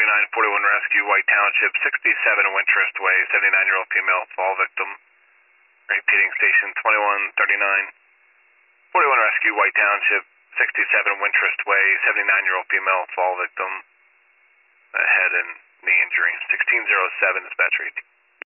3941 Rescue, White Township, 67 Wintrust Way, 79-year-old female, fall victim. Repeating station 2139. 41 Rescue, White Township, 67 Wintrust Way, 79-year-old female, fall victim. Head and knee injury. 1607 dispatch read.